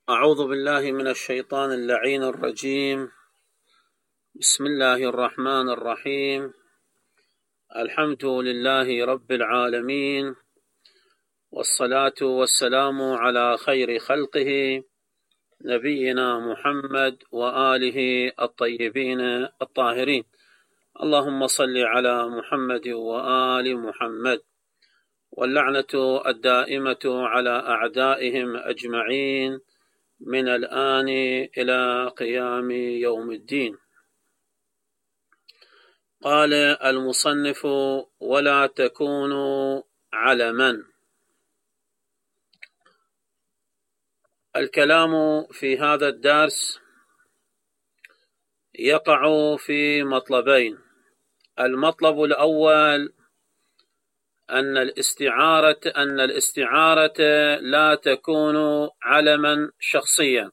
أعوذ بالله من الشيطان اللعين الرجيم. بسم الله الرحمن الرحيم. الحمد لله رب العالمين، والصلاة والسلام على خير خلقه نبينا محمد وآله الطيبين الطاهرين. اللهم صل على محمد وآل محمد، واللعنة الدائمة على أعدائهم أجمعين من الآن إلى قيام يوم الدين. قال المصنف: ولا تكونوا علما. الكلام في هذا الدرس يقع في مطلبين. المطلب الأول أن الاستعارة لا تكون علما شخصيا.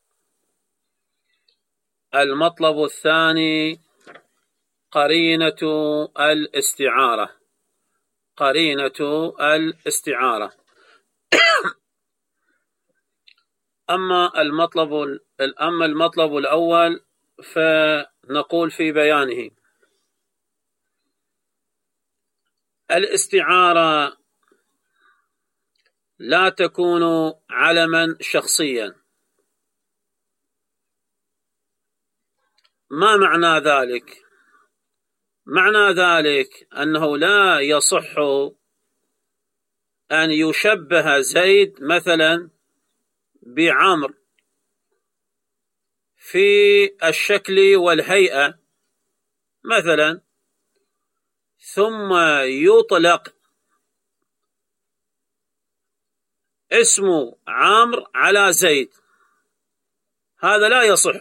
المطلب الثاني قرينة الاستعارة. أما المطلب الأول فنقول في بيانه: الاستعارة لا تكون علما شخصيا. ما معنى ذلك؟ معنى ذلك أنه لا يصح أن يشبه زيد مثلا بعمر في الشكل والهيئة مثلا، ثم يطلق اسم عمرو على زيد. هذا لا يصح.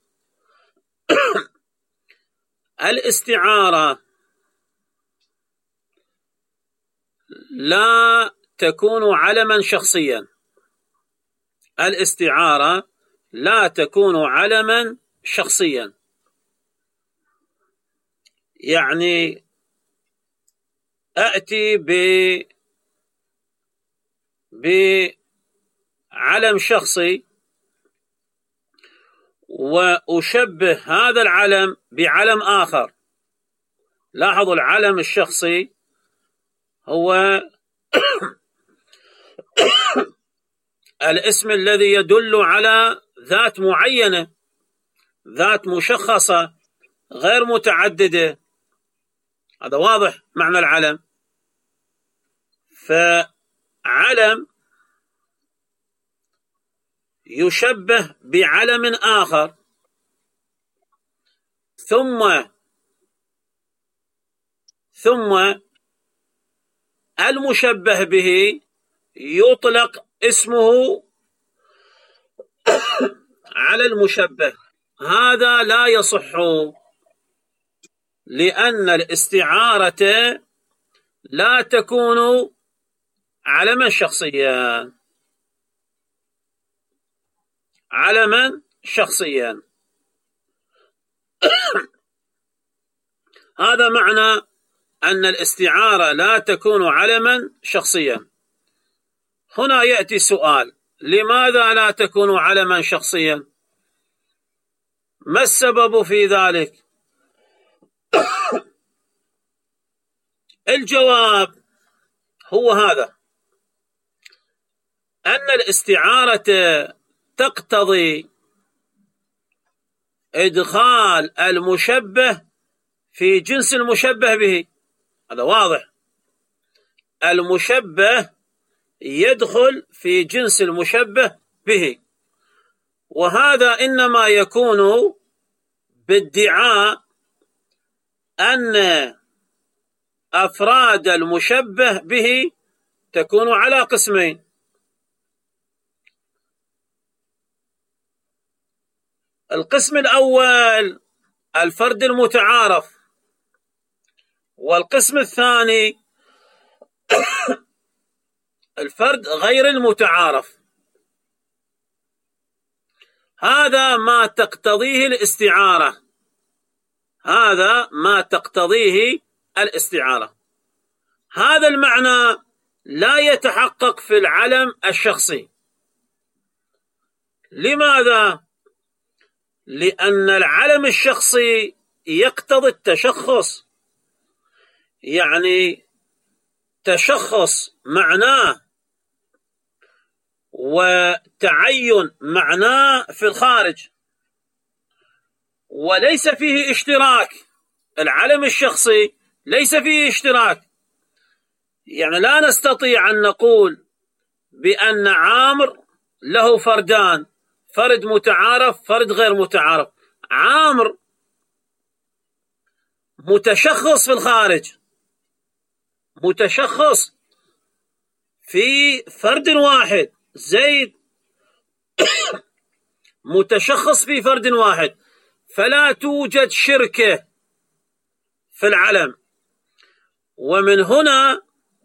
الاستعارة لا تكون علما شخصيا. الاستعارة لا تكون علما شخصيا، يعني أأتي بعلم شخصي وأشبه هذا العلم بعلم آخر. لاحظوا، العلم الشخصي هو الاسم الذي يدل على ذات معينة، ذات مشخصة غير متعددة. هذا واضح معنى العلم. فعلم يشبه بعلم آخر، ثم المشبه به يطلق اسمه على المشبه. هذا لا يصح، لأن الاستعارة لا تكون علما شخصيا. هذا معنى أن الاستعارة لا تكون علما شخصيا. هنا يأتي سؤال: لماذا لا تكون علما شخصيا؟ ما السبب في ذلك؟ الجواب هو هذا: أن الاستعارة تقتضي إدخال المشبه في جنس المشبه به. هذا واضح، المشبه يدخل في جنس المشبه به، وهذا إنما يكون بادعاء أن أفراد المشبه به تكون على قسمين: القسم الأول الفرد المتعارف، والقسم الثاني الفرد غير المتعارف. هذا ما تقتضيه الاستعارة. هذا المعنى لا يتحقق في العلم الشخصي، لماذا؟ لأن العلم الشخصي يقتضي التشخص، يعني تشخص معناه وتعين معناه في الخارج، وليس فيه اشتراك. العلم الشخصي ليس فيه اشتراك، يعني لا نستطيع أن نقول بأن عامر له فردان، فرد متعارف فرد غير متعارف. عامر متشخص في الخارج، متشخص في فرد واحد. زيد متشخص في فرد واحد، فلا توجد شركة في العلم. ومن هنا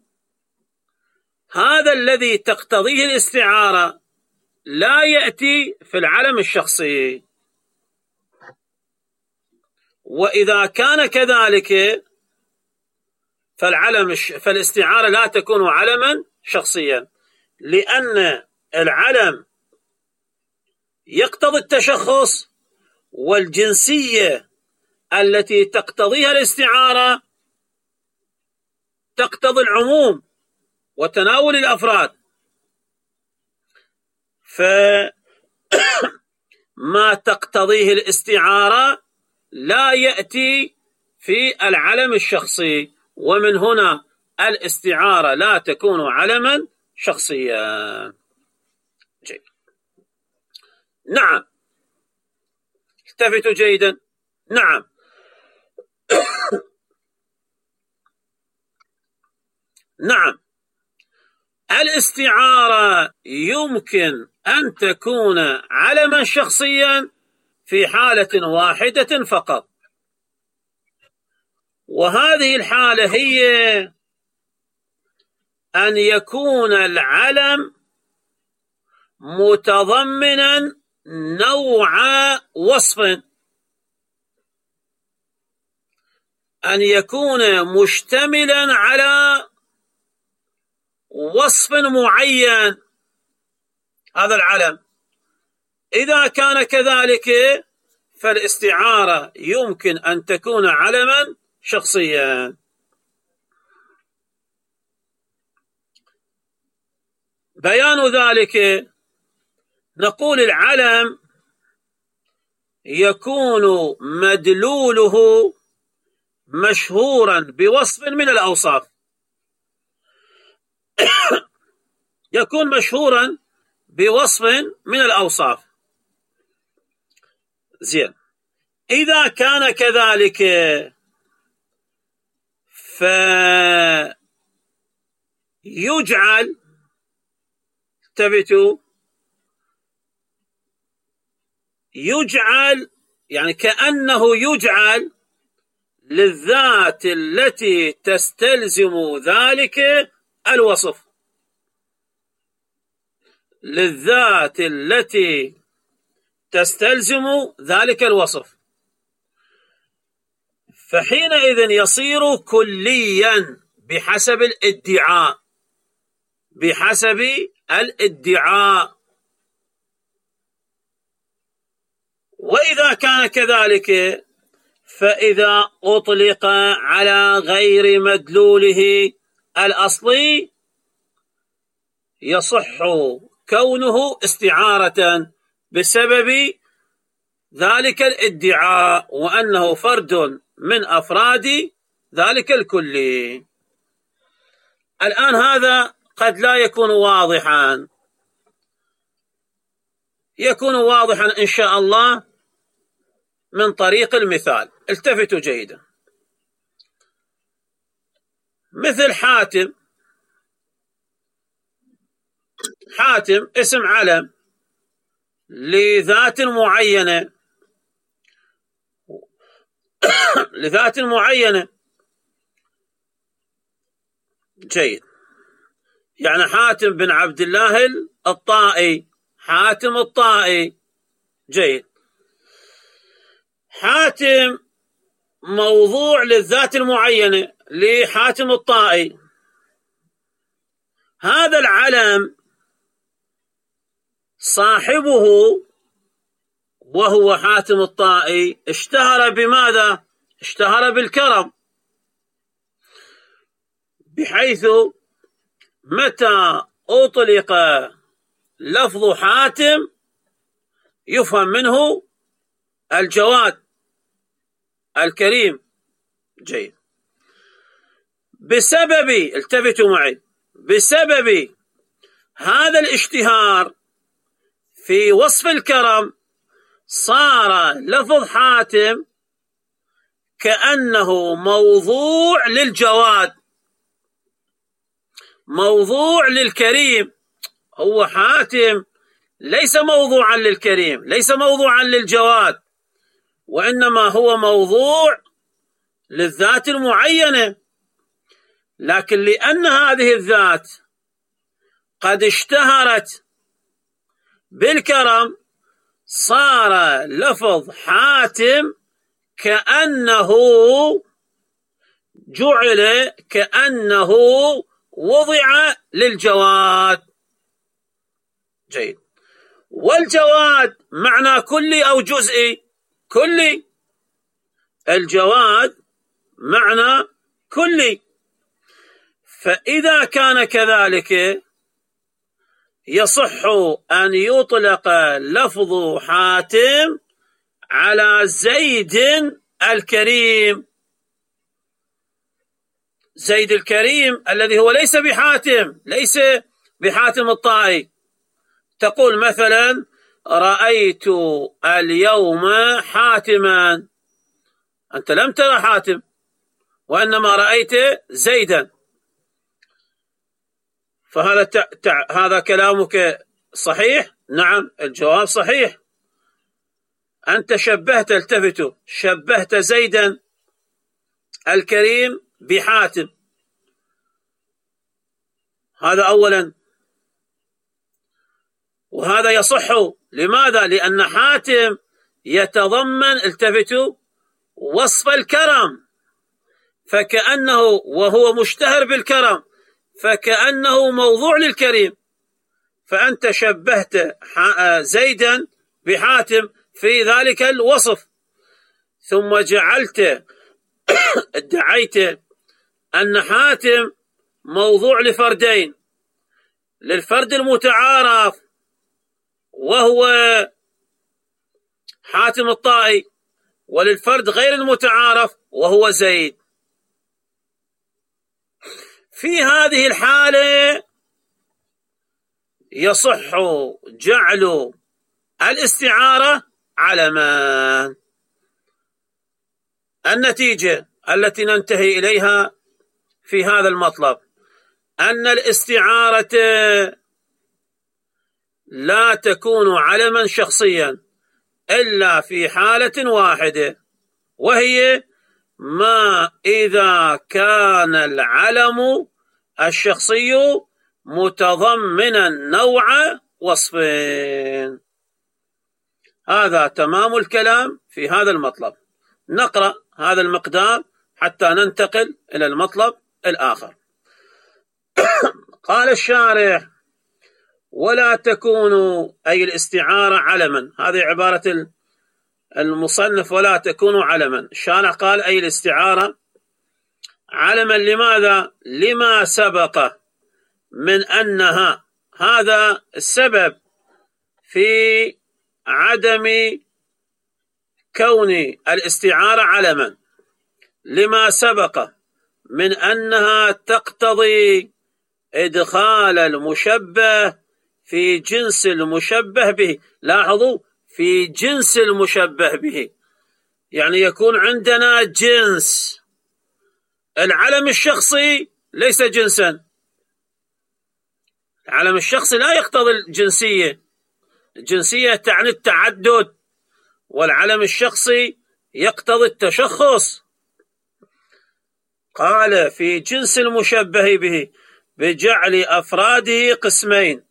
هذا الذي تقتضيه الاستعارة لا يأتي في العلم الشخصي. وإذا كان كذلك فالاستعارة لا تكون علما شخصيا، لأن العلم يقتضي التشخص، والجنسية التي تقتضيها الاستعارة تقتضي العموم وتناول الأفراد. فما تقتضيه الاستعارة لا يأتي في العلم الشخصي، ومن هنا الاستعارة لا تكون علما شخصيا. جيد. نعم، التفتوا جيدا. نعم، نعم، الاستعارة يمكن أن تكون علما شخصيا في حالة واحدة فقط، وهذه الحالة هي أن يكون العلم متضمنا نوع وصف، أن يكون مشتملا على وصف معين هذا العلم. إذا كان كذلك فالاستعارة يمكن أن تكون علما شخصيا. بيان ذلك نقول العلم يكون مدلوله مشهورا بوصف من الأوصاف، يكون مشهورا بوصف من الأوصاف. زين، إذا كان كذلك فيجعل، تبتوا، يجعل يعني كأنه يجعل للذات التي تستلزم ذلك الوصف، للذات التي تستلزم ذلك الوصف، فحينئذ يصير كليا بحسب الادعاء، بحسب الادعاء. وإذا كان كذلك فإذا أطلق على غير مدلوله الأصلي يصح كونه استعارة بسبب ذلك الادعاء، وأنه فرد من أفراد ذلك الكلي. الآن هذا قد لا يكون واضحا، يكون واضحا إن شاء الله من طريق المثال. التفتوا جيدا. مثل حاتم، حاتم اسم علم لذات معينة، لذات معينة. جيد، يعني حاتم بن عبد الله الطائي، حاتم الطائي. جيد، حاتم موضوع للذات المعينة لحاتم الطائي. هذا العلم صاحبه وهو حاتم الطائي اشتهر بماذا؟ اشتهر بالكرم، بحيث متى أطلق لفظ حاتم يفهم منه الجواد الكريم. جيد. بسبب، التفتوا معي، بسبب هذا الاشتهار في وصف الكرم صار لفظ حاتم كأنه موضوع للجواد، موضوع للكريم. هو حاتم ليس موضوعا للكريم، ليس موضوعا للجواد، وإنما هو موضوع للذات المعينة. لكن لأن هذه الذات قد اشتهرت بالكرم صار لفظ حاتم كأنه جعل، كأنه وضع للجواد. جيد. والجواد معنى كلي أو جزئي؟ كلي. الجواد معنى كلي. فإذا كان كذلك يصح أن يطلق لفظ حاتم على زيد الكريم، زيد الكريم الذي هو ليس بحاتم، ليس بحاتم الطائي. تقول مثلا رأيت اليوم حاتما، أنت لم ترى حاتم وإنما رأيت زيدا. فهذا هذا كلامك صحيح؟ نعم، الجواب صحيح. أنت شبهت، التفتوا، شبهت زيدا الكريم بحاتم، هذا أولا. وهذا يصح. لماذا؟ لأن حاتم يتضمن، التفتوا، وصف الكرم، فكأنه وهو مشتهر بالكرم فكأنه موضوع للكريم. فأنت شبهت زيدا بحاتم في ذلك الوصف، ثم جعلت ادعيت أن حاتم موضوع لفردين، للفرد المتعارف وهو حاتم الطائي، وللفرد غير المتعارف وهو زيد. في هذه الحالة يصح جعل الاستعارة علما. النتيجة التي ننتهي إليها في هذا المطلب أن الاستعارة لا تكون علما شخصيا إلا في حالة واحدة، وهي ما إذا كان العلم الشخصي متضمنا نوع وصفين. هذا تمام الكلام في هذا المطلب. نقرأ هذا المقدار حتى ننتقل إلى المطلب الآخر. قال الشارح ولا تكون، أي الاستعارة، علما. هذه عبارة المصنف، ولا تكون علما. الشارح قال أي الاستعارة علما. لماذا؟ لما سبق من أنها، هذا السبب في عدم كون الاستعارة علما، لما سبق من أنها تقتضي إدخال المشبه في جنس المشبه به. لاحظوا، في جنس المشبه به، يعني يكون عندنا جنس. العلم الشخصي ليس جنسا، العلم الشخصي لا يقتضي الجنسية، الجنسية تعني التعدد، والعلم الشخصي يقتضي التشخص. قال في جنس المشبه به بجعل أفراده قسمين،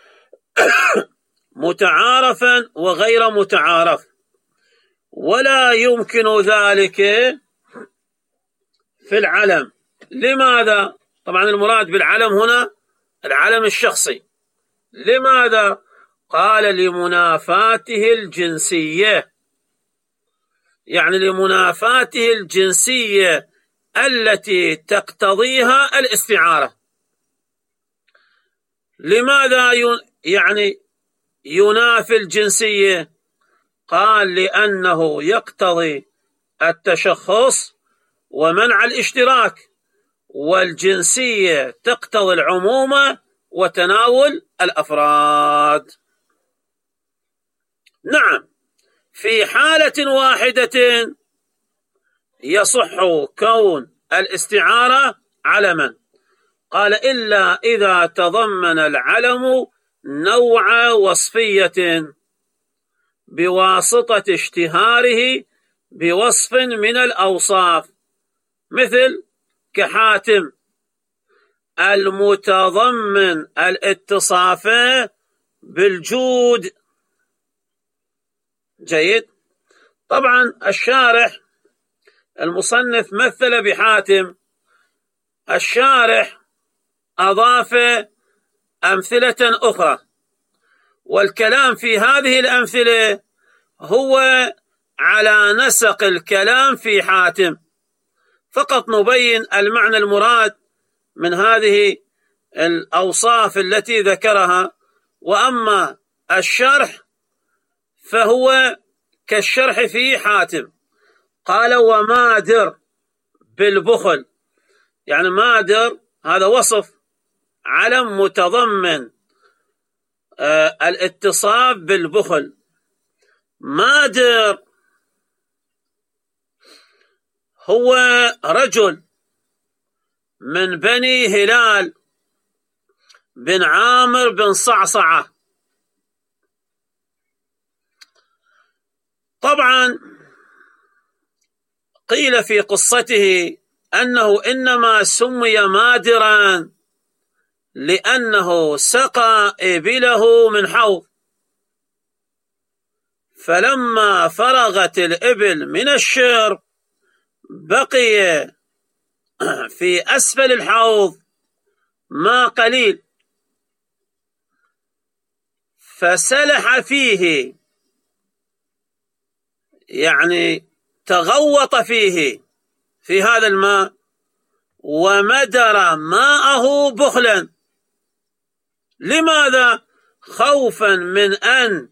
متعارفا وغير متعارف، ولا يمكن ذلك في العلم. لماذا؟ طبعا المراد بالعلم هنا العلم الشخصي. لماذا؟ قال لمنافاته الجنسية، يعني لمنافاته الجنسية التي تقتضيها الاستعارة. لماذا يعني ينافي الجنسية؟ قال لأنه يقتضي التشخص ومنع الاشتراك، والجنسية تقتضي العمومة وتناول الأفراد. نعم، في حالة واحدة يصح كون الاستعارة علما، قال إلا إذا تضمن العلم نوع وصفية بواسطة اشتهاره بوصف من الأوصاف، مثل كحاتم المتضمن الاتصاف بالجود. جيد. طبعا الشارح المصنف مثل بحاتم، الشارح أضاف أمثلة أخرى، والكلام في هذه الأمثلة هو على نسق الكلام في حاتم، فقط نبين المعنى المراد من هذه الأوصاف التي ذكرها، وأما الشرح فهو كالشرح في حاتم. قال ومادر بالبخل، يعني مادر هذا وصف علم متضمن الاتصاف بالبخل. مادر هو رجل من بني هلال بن عامر بن صعصعة. طبعا قيل في قصته أنه إنما سمي مادرا لأنه سقى إبله من حوض، فلما فرغت الإبل من الشرب بقي في أسفل الحوض ماء قليل، فسلح فيه، يعني تغوط فيه في هذا الماء، ومدر ماءه بخلا. لماذا؟ خوفا من أن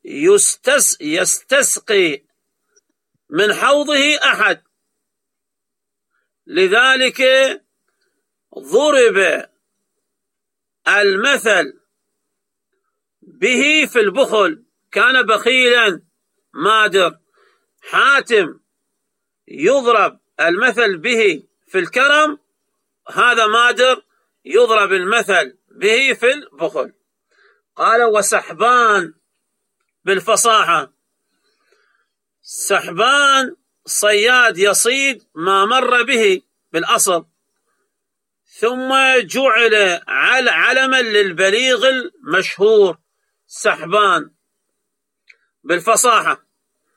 يستسقي من حوضه أحد، لذلك ضرب المثل به في البخل، كان بخيلا مادر. حاتم يضرب المثل به في الكرم، هذا مادر يضرب المثل به في البخل. قال وسحبان بالفصاحة، سحبان صياد يصيد ما مر به بالأصل، ثم جعل علما للبليغ المشهور سحبان بالفصاحة.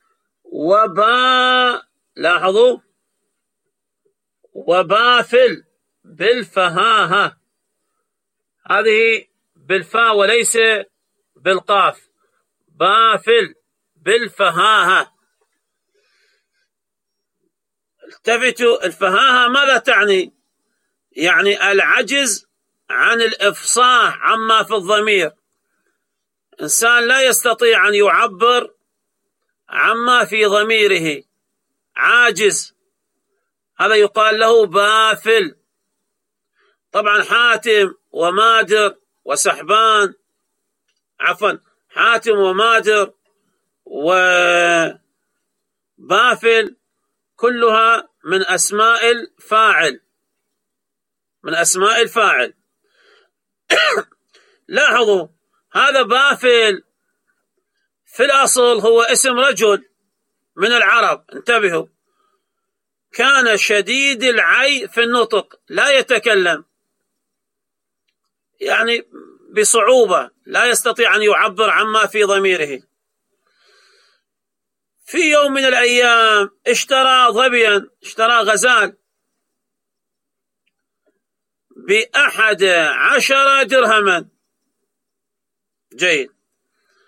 لاحظوا، وبافل بالفهاهة، هذه بالفاء وليس بالقاف، بافل بالفهاهة. التفتوا، الفهاهة ماذا تعني؟ يعني العجز عن الإفصاح عما في الضمير، إنسان لا يستطيع أن يعبر عما في ضميره، عاجز، هذا يقال له بافل. طبعا حاتم ومادر وسحبان، عفوا، حاتم ومادر وبافل كلها من أسماء الفاعل، من أسماء الفاعل. لاحظوا، هذا بافل في الأصل هو اسم رجل من العرب، انتبهوا، كان شديد العي في النطق، لا يتكلم، يعني بصعوبة لا يستطيع أن يعبر عما في ضميره. في يوم من الأيام اشترى ظبيا، اشترى غزال ب11 درهما. جيد.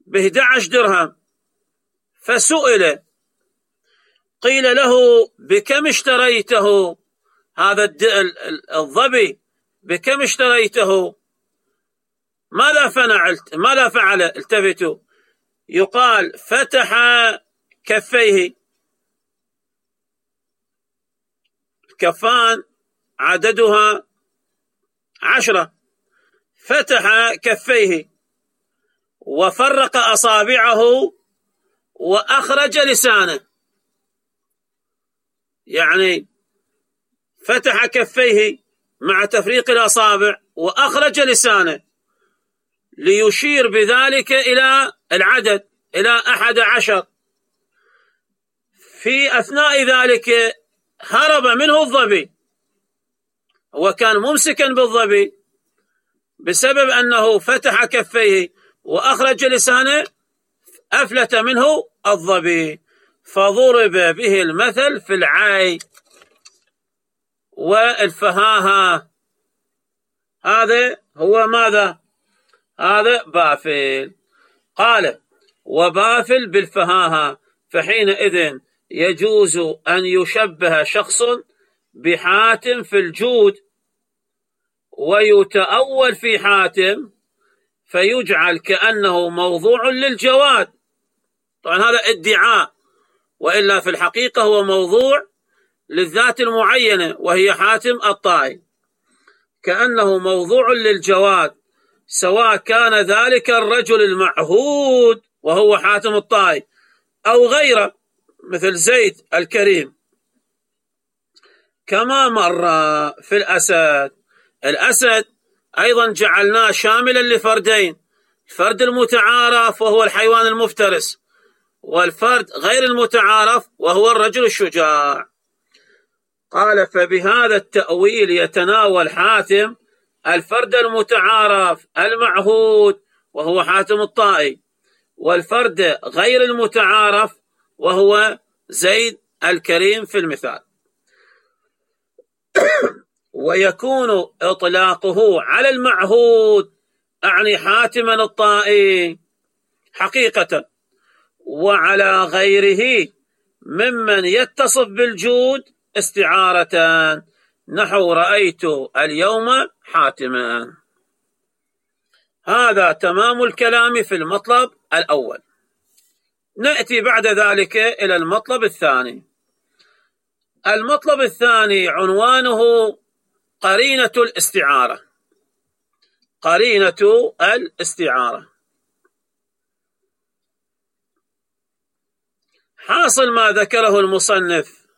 ب11 درهم، فسئل قيل له بكم اشتريته هذا الظبي، بكم اشتريته؟ ماذا فعل؟ التفتوا، يقال فتح كفيه، كفان عددها 10، فتح كفيه وفرق أصابعه وأخرج لسانه، يعني فتح كفيه مع تفريق الأصابع وأخرج لسانه ليشير بذلك إلى العدد، إلى 11. في أثناء ذلك هرب منه الظبي، وكان ممسكا بالظبي، بسبب أنه فتح كفيه وأخرج لسانه أفلت منه الظبي، فضرب به المثل في العي والفهاهة. هذا هو ماذا؟ هذا بافل. قال وبافل بالفهاهة، فحينئذ يجوز أن يشبه شخص بحاتم في الجود ويتأول في حاتم فيجعل كأنه موضوع للجواد. طبعا هذا ادعاء، وإلا في الحقيقة هو موضوع للذات المعينة وهي حاتم الطائي، كأنه موضوع للجواد، سواء كان ذلك الرجل المعهود وهو حاتم الطائي أو غيره مثل زيد الكريم، كما مر في الأسد. الأسد أيضا جعلناه شاملا لفردين، الفرد المتعارف وهو الحيوان المفترس، والفرد غير المتعارف وهو الرجل الشجاع. قال فبهذا التأويل يتناول حاتم الفرد المتعارف المعهود وهو حاتم الطائي، والفرد غير المتعارف وهو زيد الكريم في المثال. ويكون إطلاقه على المعهود أعني حاتما الطائي حقيقة، وعلى غيره ممن يتصف بالجود استعارة، نحو رأيت اليوم حاتما. هذا تمام الكلام في المطلب الأول. نأتي بعد ذلك إلى المطلب الثاني. المطلب الثاني عنوانه قرينة الاستعارة. قرينة الاستعارة. حاصل ما ذكره المصنف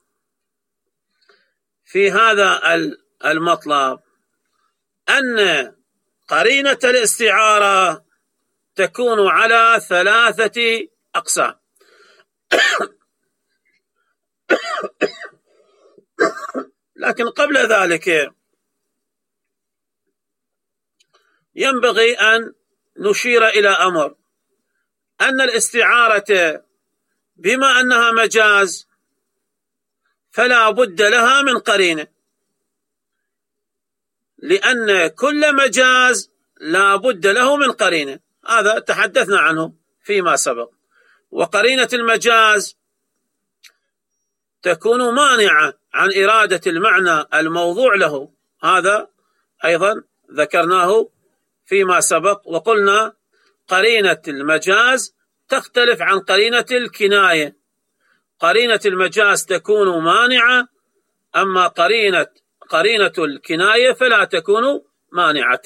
في هذا المطلب أن قرينة الاستعارة تكون على 3 أقسام. لكن قبل ذلك ينبغي أن نشير إلى أمر، أن الاستعارة بما أنها مجاز فلا بد لها من قرينة، لأن كل مجاز لا بد له من قرينة، هذا تحدثنا عنه فيما سبق. وقرينة المجاز تكون مانعة عن إرادة المعنى الموضوع له، هذا أيضا ذكرناه فيما سبق، وقلنا قرينة المجاز تختلف عن قرينة الكناية. قرينة المجاز تكون مانعة، أما قرينة الكناية فلا تكون مانعة.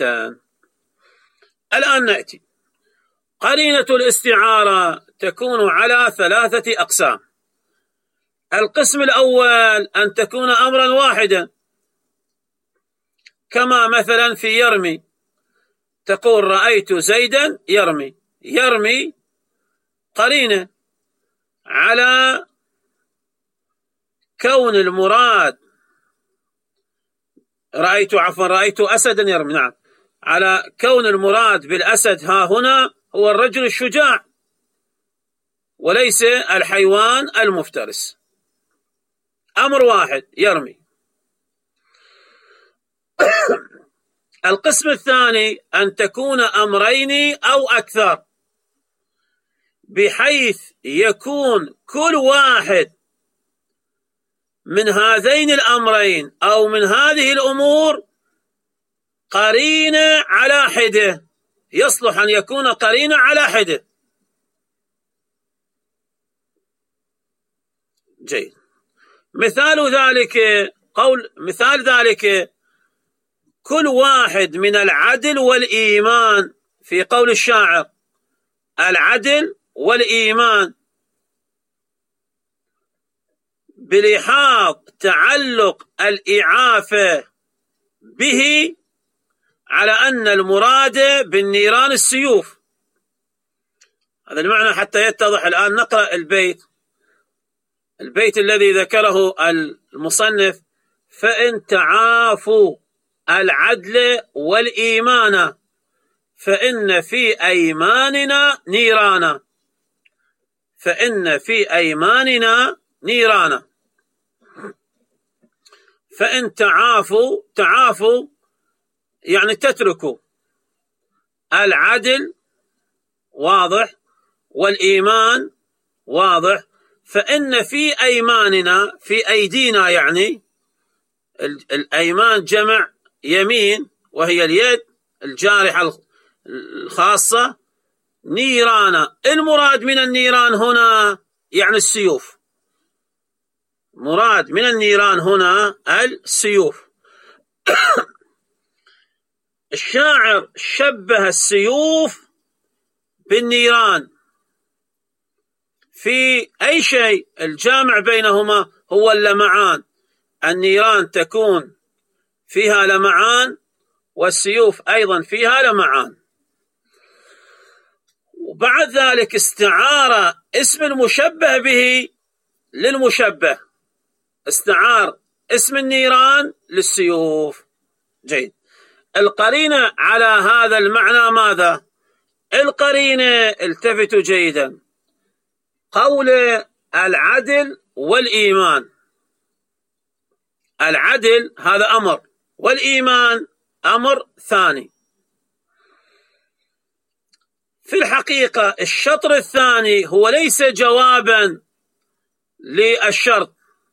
الآن نأتي. قرينة الاستعارة تكون على 3 أقسام. القسم الأول أن تكون أمرا واحدا، كما مثلا في يرمي، تقول رأيت زيدا يرمي. يرمي قرينة على كون المراد، رأيت أسدا يرمي، نعم، على كون المراد بالأسد ها هنا هو الرجل الشجاع وليس الحيوان المفترس. أمر واحد يرمي. القسم الثاني أن تكون أمرين أو أكثر، بحيث يكون كل واحد من هذين الأمرين أو من هذه الأمور قرينة على حدة، يصلح أن يكون قرينة على حدة. جيد. مثال ذلك كل واحد من العدل والإيمان، في قول الشاعر: العدل والإيمان بلحاظ تعلق الإعافة به على أن المراد بالنيران السيوف. هذا المعنى حتى يتضح. الآن نقرأ البيت الذي ذكره المصنف: فإن تعافوا العدل والإيمان فإن في أيماننا نيرانا. فإن في أيماننا نيرانا. فإن تعافوا يعني تتركوا العدل، واضح، والإيمان واضح. فإن في أيماننا، في أيدينا، يعني الأيمان جمع يمين وهي اليد الجارحة الخاصة. نيرانا، المراد من النيران هنا يعني السيوف. مراد من النيران هنا السيوف. الشاعر شبه السيوف بالنيران في أي شيء؟ الجامع بينهما هو اللمعان. النيران تكون فيها لمعان والسيوف أيضا فيها لمعان. وبعد ذلك استعار اسم المشبه به للمشبه، استعار اسم النيران للسيوف. جيد. القرينة على هذا المعنى ماذا؟ القرينة، التفتوا جيدا، قول العدل والإيمان. العدل هذا أمر، والإيمان أمر ثاني. في الحقيقة الشطر الثاني هو ليس جوابا للشرط،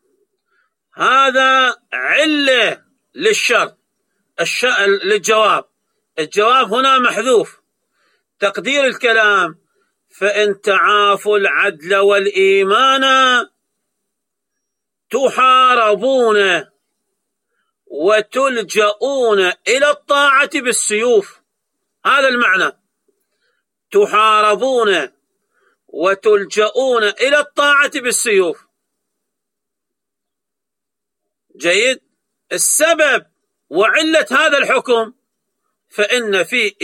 هذا علة للشرط، للجواب. الجواب هنا محذوف. تقدير الكلام: فإن تعافوا العدل والإيمان تحاربون وتلجؤون إلى الطاعة بالسيوف. هذا المعنى: تحاربون وتلجؤون إلى الطاعة بالسيوف. جيد. السبب وعلة هذا الحكم: فإن في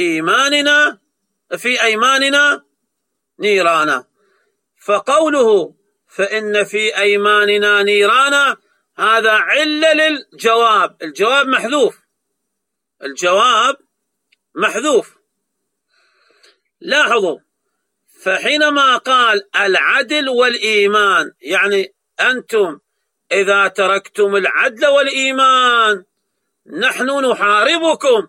أيماننا نيرانا. فقوله فإن في أيماننا نيرانا هذا علة للجواب. الجواب محذوف. لاحظوا، فحينما قال العدل والإيمان يعني أنتم إذا تركتم العدل والإيمان نحن نحاربكم.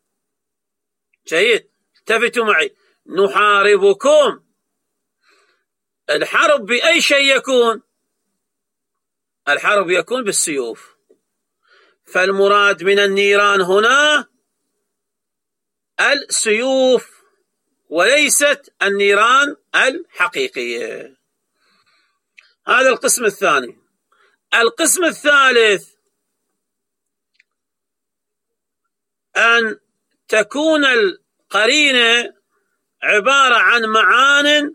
جيد، التفتوا معي، نحاربكم. الحرب بأي شيء يكون؟ الحرب يكون بالسيوف. فالمراد من النيران هنا السيوف وليست النيران الحقيقية. هذا القسم الثاني. القسم الثالث: أن تكون القرينة عبارة عن معان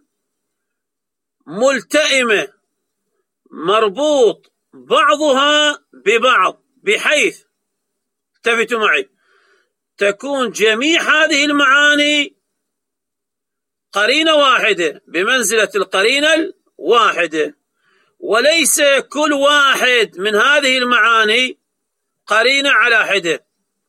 ملتئمة مربوط بعضها ببعض، بحيث التفتوا معي تكون جميع هذه المعاني قرينة واحدة بمنزلة القرينة الواحدة، وليس كل واحد من هذه المعاني قرينة على حدة.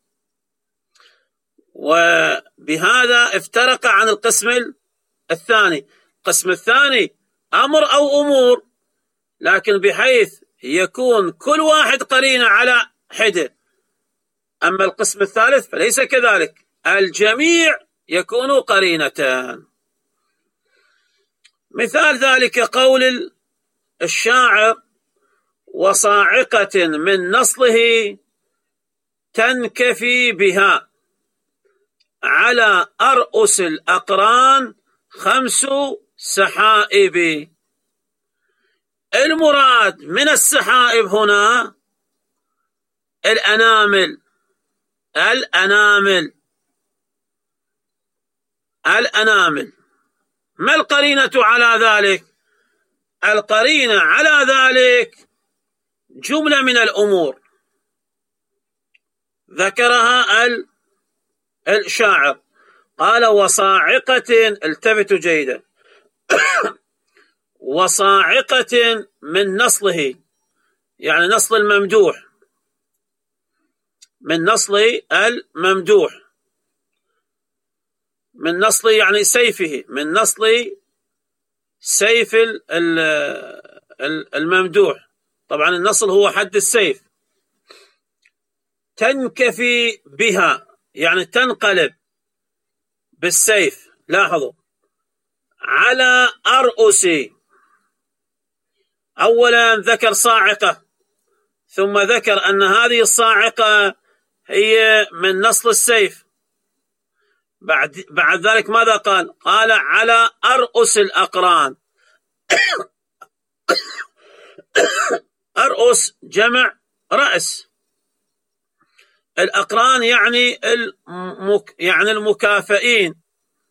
وبهذا افترق عن القسم الثاني. القسم الثاني أمر أو أمور، لكن بحيث يكون كل واحد قرينة على حدة. أما القسم الثالث فليس كذلك، الجميع يكونوا قرينتان. مثال ذلك قول الشاعر: وصاعقة من نصله تنكفي بها على أرؤس الأقران 5 سحائب. المراد من السحائب هنا الأنامل. ما القرينة على ذلك؟ القرينة على ذلك جملة من الأمور ذكرها الشاعر. قال: وصاعقة، التفتوا جيدا، وصاعقة من نصله، يعني نصل الممدوح، من نصل الممدوح، من نصل يعني سيفه، من نصل سيف الممدوح. طبعا النصل هو حد السيف. تنكفي بها يعني تنقلب بالسيف. لاحظوا، على أرؤس، أولا ذكر صاعقة، ثم ذكر أن هذه الصاعقة هي من نصل السيف. بعد ذلك ماذا قال؟ قال: على أرؤس الأقران. أرؤس جمع رأس، الأقران يعني المكافئين،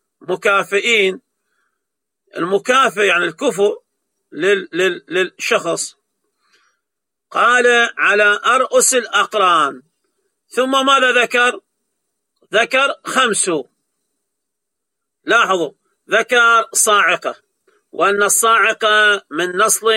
المكافئ يعني الكفؤ للشخص. قال: على أرؤس الأقران. ثم ماذا ذكر؟ ذكر 5. لاحظوا، ذكر صاعقة، وأن الصاعقة من نصل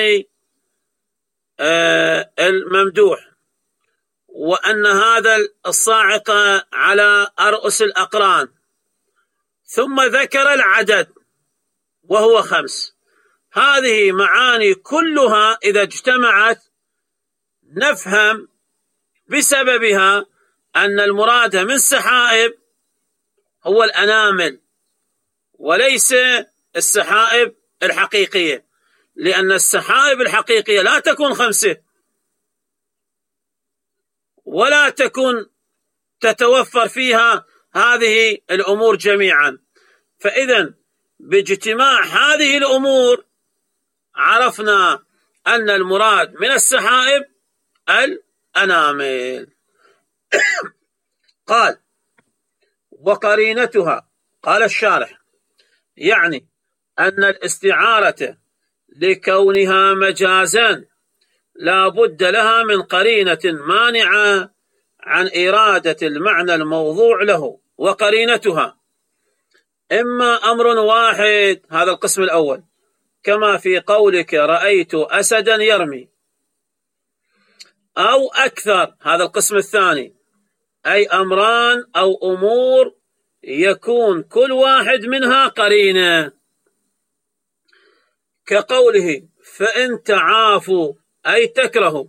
الممدوح، وأن هذا الصاعقة على أرؤس الأقران، ثم ذكر العدد وهو 5. هذه معاني كلها إذا اجتمعت نفهم بسببها أن المراد من السحائب هو الأنامل وليس السحائب الحقيقية، لأن السحائب الحقيقية لا تكون 5 ولا تكون تتوفر فيها هذه الأمور جميعا. فإذا باجتماع هذه الأمور عرفنا أن المراد من السحائب الأنامل. قال: وقرينتها، قال الشارح، يعني أن الاستعارة لكونها مجازا لا بد لها من قرينة مانعة عن إرادة المعنى الموضوع له. وقرينتها إما أمر واحد، هذا القسم الأول، كما في قولك رأيت أسدا يرمي، أو أكثر، هذا القسم الثاني، أي أمران أو أمور يكون كل واحد منها قرينة، كقوله فإن تعافوا أي تكرهوا.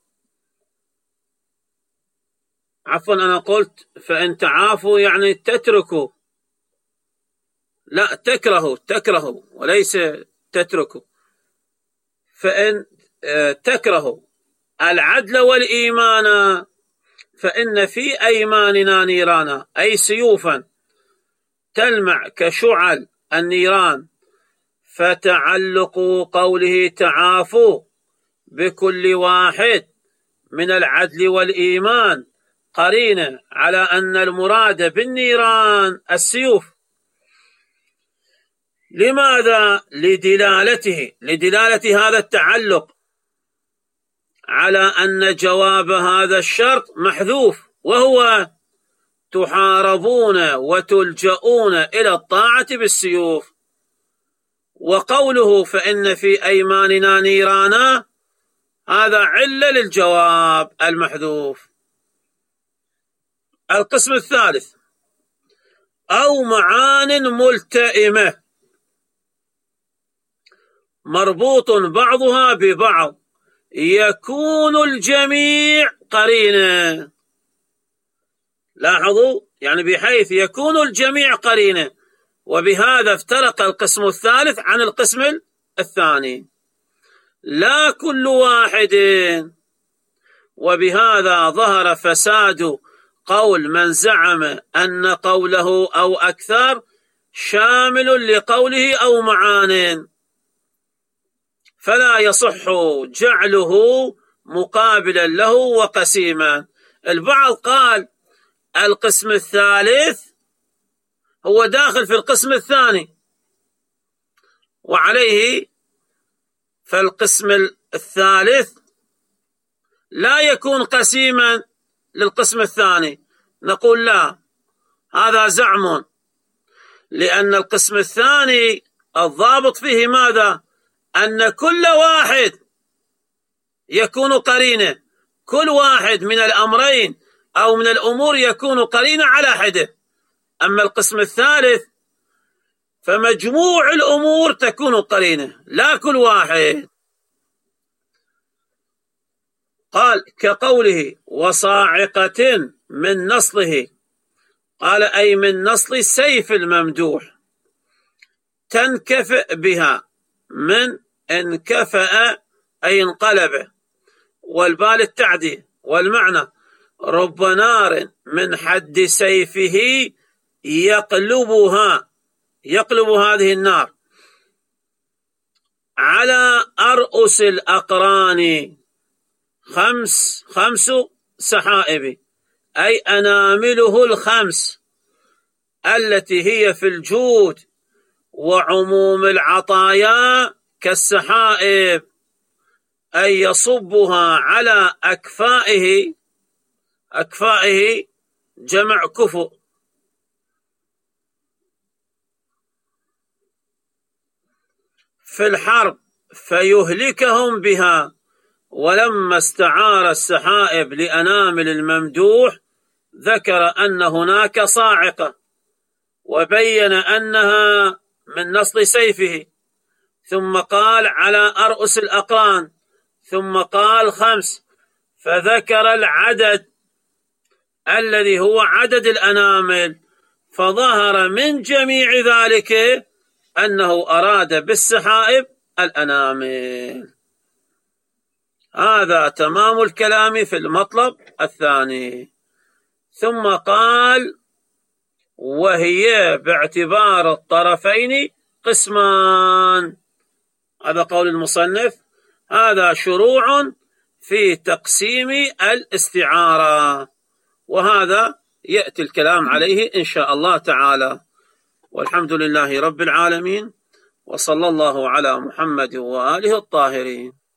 عفوا، أنا قلت فإن تعافوا يعني تتركوا، لا، تكرهوا وليس تتركوا. فإن تكرهوا العدل والإيمان فإن في أيماننا نيرانا، أي سيوفا تلمع كشعل النيران. فتعلق قوله تعافوا بكل واحد من العدل والإيمان قرينة على أن المراد بالنيران السيوف. لماذا؟ لدلالة هذا التعلق على أن جواب هذا الشرط محذوف، وهو تحاربون وتلجؤون إلى الطاعة بالسيوف. وقوله فإن في أيماننا نيرانا هذا علة للجواب المحذوف. القسم الثالث: أو معان ملتئمة مربوط بعضها ببعض يكون الجميع قرينة. لاحظوا، يعني بحيث يكون الجميع قرينة، وبهذا افترق القسم الثالث عن القسم الثاني، لا كل واحد. وبهذا ظهر فساد قول من زعم أن قوله أو أكثر شامل لقوله أو معان، فلا يصح جعله مقابلا له وقسيما. البعض قال القسم الثالث هو داخل في القسم الثاني، وعليه فالقسم الثالث لا يكون قسيما للقسم الثاني. نقول لا، هذا زعم، لأن القسم الثاني الضابط فيه ماذا؟ أن كل واحد يكون قرينه، كل واحد من الأمرين أو من الأمور يكون قرينه على حده. أما القسم الثالث فمجموع الأمور تكون قرينه، لا كل واحد. قال كقوله وصاعقة من نصله، قال أي من نصل سيف الممدوح تنكفئ بها، من انكفأ أي انقلب، والبال التعدي، والمعنى رب نار من حد سيفه يقلب هذه النار على أرؤس الأقران خمس سحائب، أي أنامله الخمس التي هي في الجود وعموم العطايا كالسحائب، أي يصبها على أكفائه جمع كفؤ، في الحرب فيهلكهم بها. ولما استعار السحائب لأنامل الممدوح ذكر أن هناك صاعقة، وبين أنها من نصل سيفه، ثم قال على أرؤس الأقران، ثم قال 5، فذكر العدد الذي هو عدد الأنامل، فظهر من جميع ذلك أنه أراد بالسحائب الأنامل. هذا تمام الكلام في المطلب الثاني. ثم قال وهي باعتبار الطرفين قسمان، هذا قول المصنف، هذا شروع في تقسيم الاستعارة، وهذا يأتي الكلام عليه إن شاء الله تعالى. والحمد لله رب العالمين، وصلى الله على محمد وآله الطاهرين.